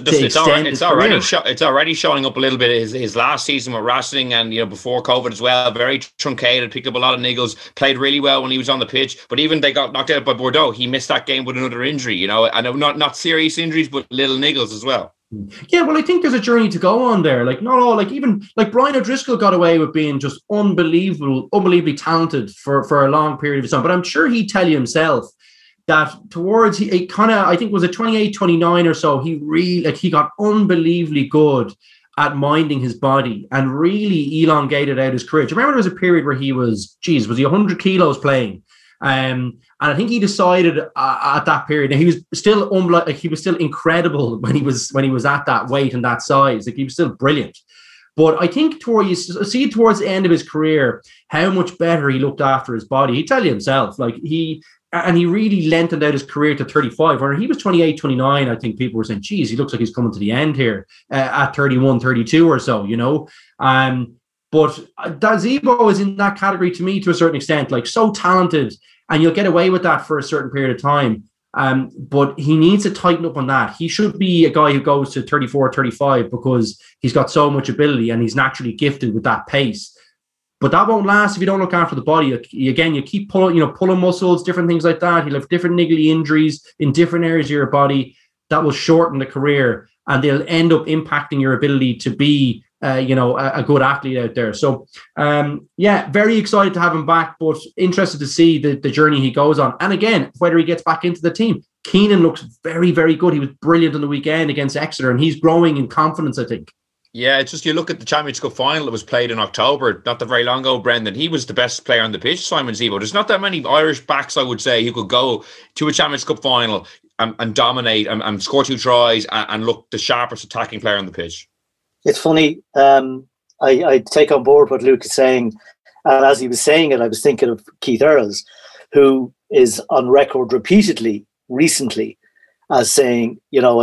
already showing up a little bit. His last season with Racing, and before COVID as well, very truncated, picked up a lot of niggles, played really well when he was on the pitch. But even they got knocked out by Bordeaux, he missed that game with another injury. I know not serious injuries, but little niggles as well.
Yeah, well, I think there's a journey to go on there. Like, not all, even Brian O'Driscoll got away with being just unbelievably talented for a long period of time. But I'm sure he'd tell you himself that towards I think it was a 28, 29 or so, he got unbelievably good at minding his body and really elongated out his career. Do you remember there was a period where he was he 100 kilos playing? And I think he decided at that period, and he was still he was still incredible when he was at that weight and that size. Like, he was still brilliant. But I think towards the end of his career, how much better he looked after his body. He'd tell you himself, he really lengthened out his career to 35. When he was 28, 29, I think people were saying, geez, he looks like he's coming to the end here at 31, 32 or so, But Zebo is in that category to me to a certain extent, like, so talented, and you'll get away with that for a certain period of time. But he needs to tighten up on that. He should be a guy who goes to 34, 35 because he's got so much ability and he's naturally gifted with that pace. But that won't last if you don't look after the body. You keep pulling muscles, different things like that. He'll have different niggly injuries in different areas of your body that will shorten the career, and they'll end up impacting your ability to be a good athlete out there. So, very excited to have him back, but interested to see the journey he goes on. And again, whether he gets back into the team. Keenan looks very, very good. He was brilliant on the weekend against Exeter, and he's growing in confidence, I think.
Yeah, it's just, you look at the Championship Cup final that was played in October, not that very long ago, Brendan. He was the best player on the pitch, Simon Zebo. There's not that many Irish backs, I would say, who could go to a Championship Cup final and dominate and score 2 tries and look the sharpest attacking player on the pitch.
It's funny. I take on board what Luke is saying. And as he was saying it, I was thinking of Keith Earls, who is on record repeatedly recently as saying,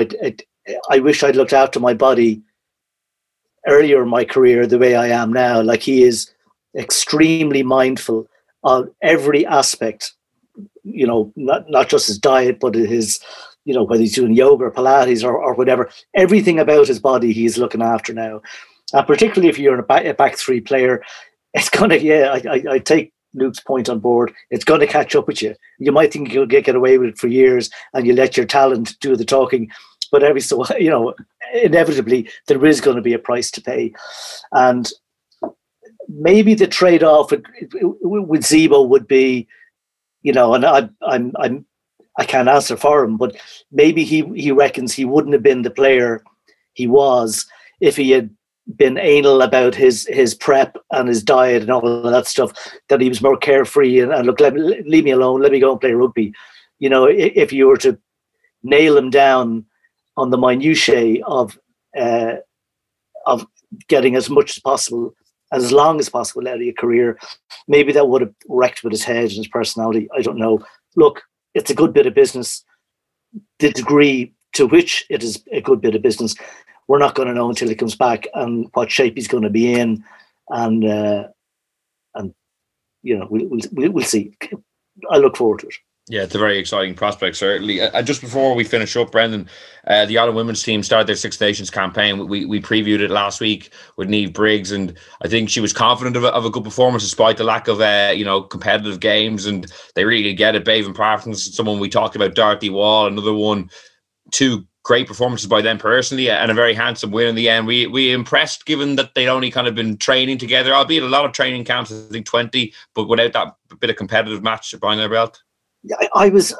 I wish I'd looked after my body earlier in my career the way I am now. Like, he is extremely mindful of every aspect, not just his diet, but his, whether he's doing yoga or Pilates or whatever, everything about his body he's looking after now. And particularly if you're a back three player, it's going to, I take Luke's point on board. It's going to catch up with you. You might think you'll get away with it for years and you let your talent do the talking. But inevitably there is going to be a price to pay. And maybe the trade-off with Zebo would be, and I can't answer for him, but maybe he reckons he wouldn't have been the player he was if he had been anal about his prep and his diet and all of that stuff, that he was more carefree and look, leave me alone, let me go and play rugby. If you were to nail him down on the minutiae of of getting as much as possible, as long as possible out of your career. Maybe that would have wrecked with his head and his personality. I don't know. Look, it's a good bit of business. The degree to which it is a good bit of business, we're not going to know until he comes back and what shape he's going to be in, and you know, we'll see. I look forward to it.
Yeah, it's a very exciting prospect, certainly. Just before we finish up, Brendan, the Ireland women's team started their Six Nations campaign. We previewed it last week with Niamh Briggs, and I think she was confident of a good performance despite the lack of competitive games, and they really get it. Bevan Parsons, someone we talked about, Dorothy Wall, another one. Two great performances by them personally, and a very handsome win in the end. We impressed, given that they'd only kind of been training together, albeit a lot of training camps, I think 20, but without that bit of competitive match behind their belt.
I was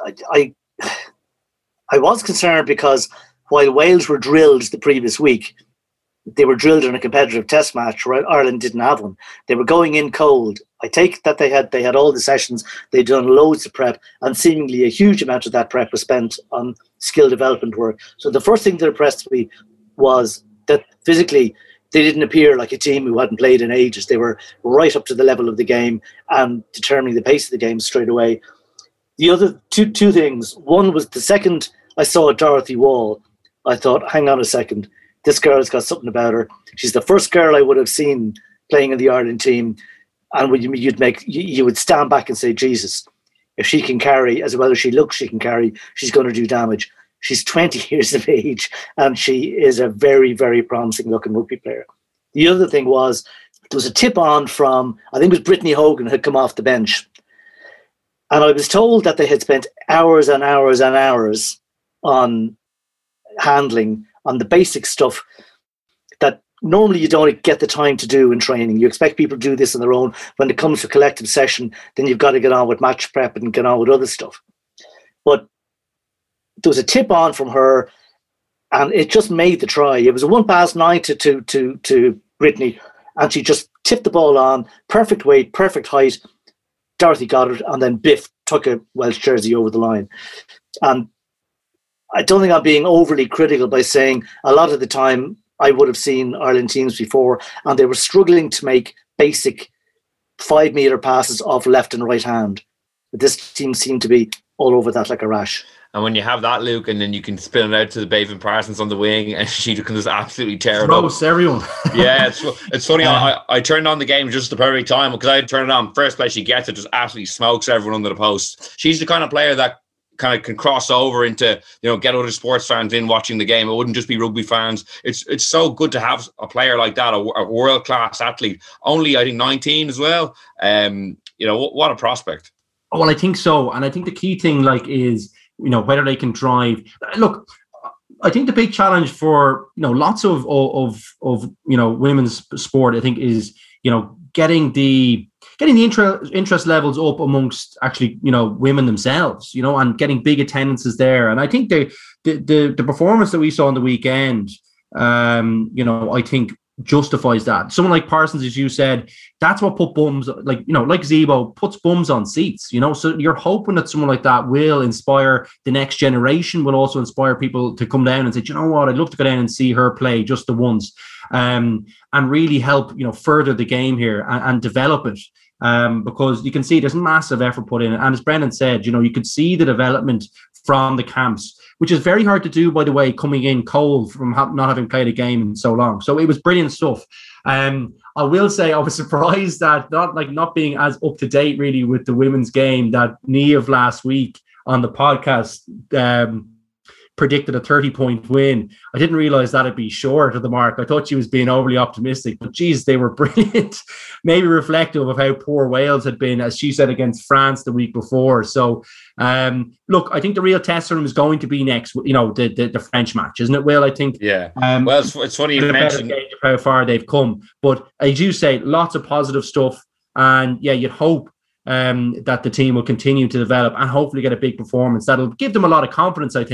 concerned because while Wales were drilled the previous week, they were drilled in a competitive test match where Ireland didn't have one. They were going in cold. I take that they had all the sessions, they'd done loads of prep, and seemingly a huge amount of that prep was spent on skill development work. So the first thing that impressed me was that physically they didn't appear like a team who hadn't played in ages. They were right up to the level of the game and determining the pace of the game straight away. The other two things. One was the second I saw Dorothy Wall, I thought, hang on a second, this girl's got something about her. She's the first girl I would have seen playing in the Ireland team, and you would stand back and say, Jesus, if she can carry as well as she looks she can carry, she's going to do damage. She's 20 years of age, and she is a very, very promising looking rugby player. The other thing was, there was a tip on from, I think it was Brittany Hogan had come off the bench. And I was told that they had spent hours and hours and hours on handling, on the basic stuff that normally you don't get the time to do in training. You expect people to do this on their own. When it comes to collective session, then you've got to get on with match prep and get on with other stuff. But there was a tip on from her, and it just made the try. It was a 1-9 to Brittany, and she just tipped the ball on, perfect weight, perfect height. Dorothy got it, and then Biff took a Welsh jersey over the line. And I don't think I'm being overly critical by saying a lot of the time I would have seen Ireland teams before, and they were struggling to make basic 5-metre passes off left and right hand. But this team seemed to be all over that like a rash. And
when you have that, Luke, and then you can spin it out to the Bevan Parsons on the wing, and she can just absolutely tear it up.
Everyone.
Yeah, it's funny. I turned on the game just at the perfect time because I had turned it on. First play she gets it, just absolutely smokes everyone under the post. She's the kind of player that kind of can cross over into, get other sports fans in watching the game. It wouldn't just be rugby fans. It's so good to have a player like that, a world-class athlete. Only, I think, 19 as well. What a prospect.
Well, I think so. And I think the key thing is, whether they can drive. Look, I think the big challenge for, lots of women's sport, I think, is, getting the interest levels up amongst actually, women themselves, and getting big attendances there. And I think the performance that we saw on the weekend, I think justifies that. Someone like Parsons, as you said, that's what put bums, like Zebo puts bums on seats, so you're hoping that someone like that will inspire the next generation, will also inspire people to come down and say, you know what, I'd love to go down and see her play just the once, and really help, further the game here and develop it. Because you can see there's massive effort put in. And as Brendan said, you could see the development from the camps, which is very hard to do, by the way, coming in cold from not having played a game in so long. So it was brilliant stuff. I will say I was surprised that not being as up to date really with the women's game, that Niamh last week on the podcast predicted a 30-point win. I didn't realize that it'd be short of the mark. I thought she was being overly optimistic, but geez, they were brilliant. Maybe reflective of how poor Wales had been, as she said, against France the week before. So, look, I think the real test for them is going to be next, the French match, isn't it, Will? I think.
Yeah. Well, it's funny you mentioned
how far they've come, but as you say, lots of positive stuff, and yeah, you'd hope that the team will continue to develop and hopefully get a big performance that'll give them a lot of confidence, I think.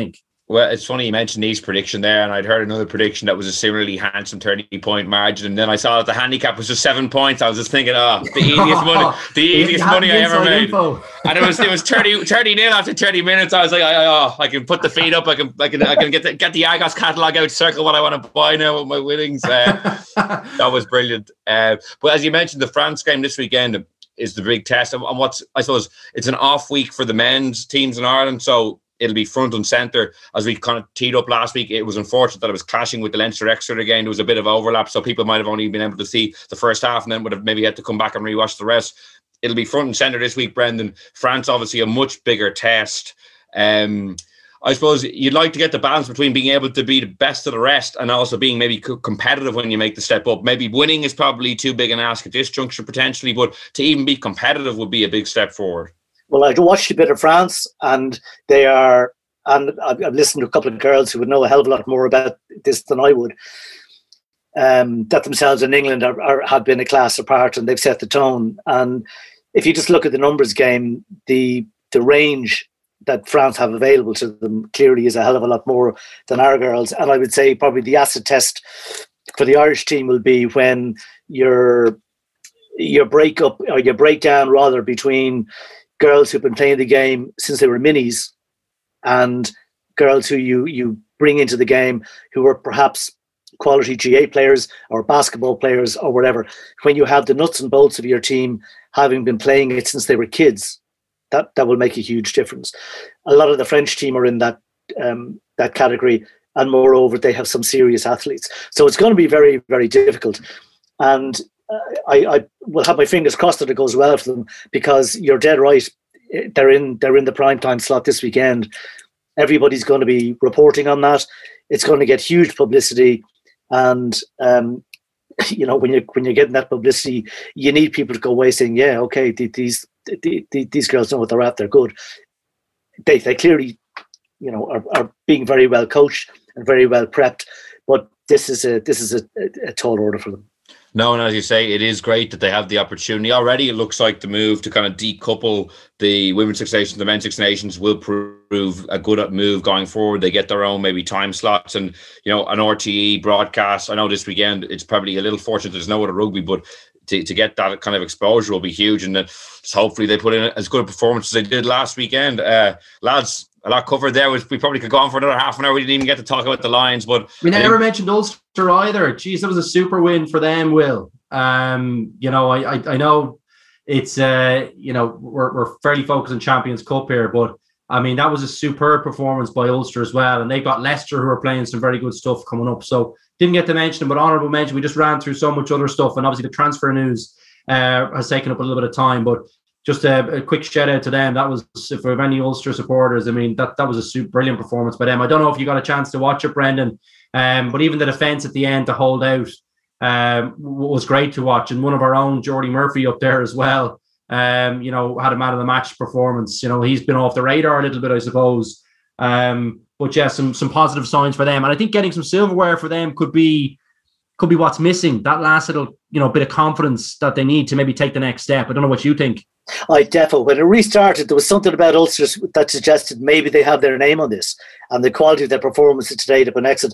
Well, it's funny you mentioned East prediction there, and I'd heard another prediction that was a similarly handsome 30-point margin, and then I saw that the handicap was just 7 points. I was just thinking, the easiest money I ever made. Info. And it was 30-0 after 30 minutes. I was like, I can put the feet up. I can get the Argos catalogue out, circle what I want to buy now with my winnings. That was brilliant. But as you mentioned, the France game this weekend is the big test, and I suppose it's an off week for the men's teams in Ireland, so it'll be front and centre. As we kind of teed up last week, it was unfortunate that it was clashing with the Leinster Exeter game. There was a bit of overlap, so people might have only been able to see the first half and then would have maybe had to come back and rewatch the rest. It'll be front and centre this week, Brendan. France, obviously, a much bigger test. I suppose you'd like to get the balance between being able to be the best of the rest and also being maybe competitive when you make the step up. Maybe winning is probably too big an ask at this juncture, potentially, but to even be competitive would be a big step forward. Well,
I watched a bit of France, and they are, and I've listened to a couple of girls who would know a hell of a lot more about this than I would. That themselves in England have been a class apart, and they've set the tone. And if you just look at the numbers game, the range that France have available to them clearly is a hell of a lot more than our girls. And I would say probably the acid test for the Irish team will be when your breakdown rather between girls who've been playing the game since they were minis and girls who you bring into the game who are perhaps quality GA players or basketball players or whatever. When you have the nuts and bolts of your team having been playing it since they were kids, that will make a huge difference. A lot of the French team are in that category, and moreover, they have some serious athletes. So it's going to be very, very difficult. And I will have my fingers crossed that it goes well for them, because you're dead right. They're in the prime time slot this weekend. Everybody's going to be reporting on that. It's going to get huge publicity, and when you're getting that publicity, you need people to go away saying, "Yeah, okay, these girls know what they're at. They're good." They clearly, are being very well coached and very well prepped. But this is a tall order for them.
No, and as you say, it is great that they have the opportunity. Already it looks like the move to kind of decouple the Women's Six Nations, the Men's Six Nations will prove a good move going forward. They get their own maybe time slots and, an RTE broadcast. I know this weekend it's probably a little fortunate there's no other rugby, but to get that kind of exposure will be huge. And then hopefully they put in as good a performance as they did last weekend. Lads, a lot covered there. We probably could go on for another half an hour. We didn't even get to talk about the Lions, but
we never mentioned Ulster either. Geez, that was a super win for them, Will. I know it's we're fairly focused on Champions Cup here, but I mean that was a superb performance by Ulster as well, and they got Leicester who are playing some very good stuff coming up. So didn't get to mention them, but honourable mention. We just ran through so much other stuff, and obviously the transfer news has taken up a little bit of time, but. Just a quick shout out to them. That was, for any Ulster supporters, I mean, that was a brilliant performance by them. I don't know if you got a chance to watch it, Brendan, but even the defence at the end to hold out was great to watch. And one of our own, Jordy Murphy, up there as well, had a man of the match performance. He's been off the radar a little bit, I suppose. But yeah, some positive signs for them. And I think getting some silverware for them could be what's missing. That last little, bit of confidence that they need to maybe take the next step. I don't know what you think.
When it restarted, there was something about Ulster that suggested maybe they have their name on this, and the quality of their performance today have been excellent.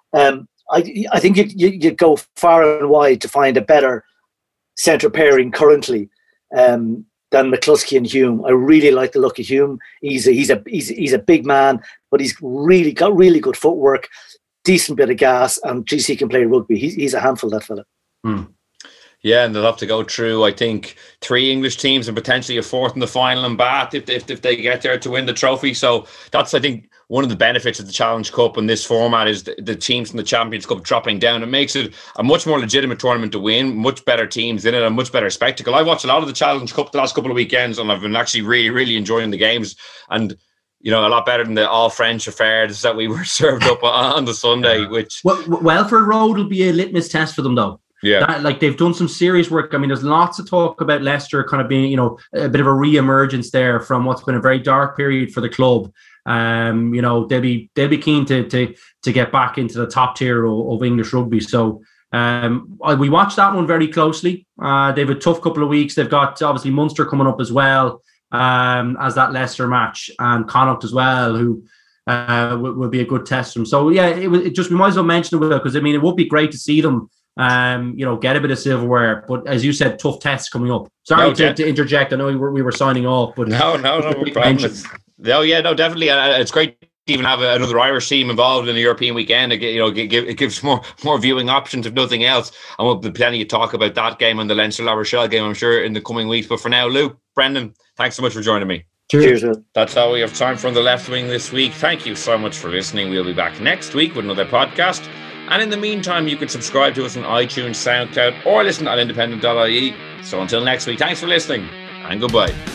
I think you go far and wide to find a better centre pairing currently than McCluskey and Hume. I really like the look of Hume. He's a big man, but he's really got really good footwork, decent bit of gas, and geez, he can play rugby. He's a handful, that fella.
Yeah, and they'll have to go through, I think, 3 English teams and potentially a 4th in the final in Bath if they get there to win the trophy. So that's, I think, one of the benefits of the Challenge Cup in this format is the teams from the Champions Cup dropping down. It makes it a much more legitimate tournament to win, much better teams in it, a much better spectacle. I've watched a lot of the Challenge Cup the last couple of weekends, and I've been actually really, really enjoying the games. And a lot better than the all-French affairs that we were served up on the Sunday. Which
Welford Road will be a litmus test for them, though.
Yeah,
they've done some serious work. I mean, there's lots of talk about Leicester kind of being, a bit of a re-emergence there from what's been a very dark period for the club. They'll be keen to get back into the top tier of English rugby. So we watched that one very closely. They've a tough couple of weeks. They've got obviously Munster coming up as well as that Leicester match, and Connacht as well, who will be a good test for them. So yeah, it just we might as well mention it because I mean it would be great to see them get a bit of silverware, but as you said, tough tests coming up. Sorry to interject. I know we were signing off, but
no problem. Definitely. It's great to even have another Irish team involved in the European weekend. It gives more viewing options, if nothing else. And we'll be plenty of talk about that game and the Leinster La Rochelle game, I'm sure, in the coming weeks. But for now, Luke, Brendan, thanks so much for joining me.
Cheers.
That's all we have time for on the Left Wing this week. Thank you so much for listening. We'll be back next week with another podcast. And in the meantime, you can subscribe to us on iTunes, SoundCloud, or listen at independent.ie. So until next week, thanks for listening and goodbye.